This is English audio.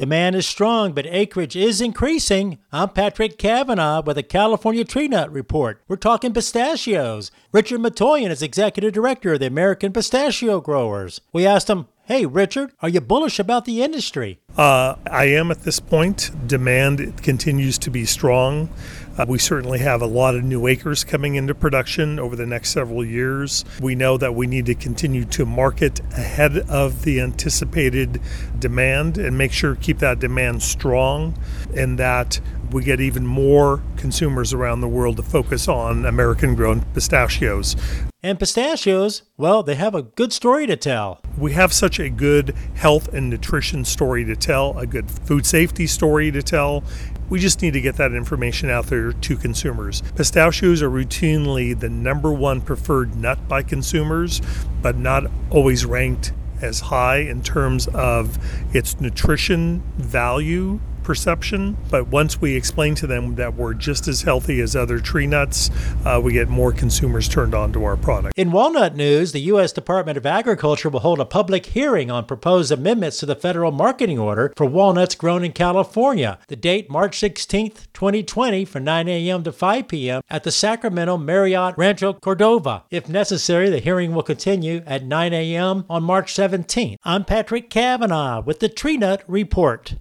Demand is strong, but acreage is increasing. I'm Patrick Cavanaugh with the California Tree Nut Report. We're talking pistachios. Richard Matoyan is Executive Director of the American Pistachio Growers. We asked him, hey, Richard, are you bullish about the industry? I am at this point. Demand continues to be strong. We certainly have a lot of new acres coming into production over the next several years. We know that we need to continue to market ahead of the anticipated demand and make sure to keep that demand strong, and that we get even more consumers around the world to focus on American-grown pistachios. And pistachios, well, they have a good story to tell. We have such a good health and nutrition story to tell, a good food safety story to tell. We just need to get that information out there to consumers. Pistachios are routinely the number one preferred nut by consumers, but not always ranked as high in terms of its nutrition value perception. But once we explain to them that we're just as healthy as other tree nuts, we get more consumers turned on to our product. In walnut news, the U.S. Department of Agriculture will hold a public hearing on proposed amendments to the federal marketing order for walnuts grown in California. The date, March 16th, 2020, from 9 a.m. to 5 p.m. at the Sacramento Marriott Rancho Cordova. If necessary, the hearing will continue at 9 a.m. on March 17th. I'm Patrick Cavanaugh with the Tree Nut Report.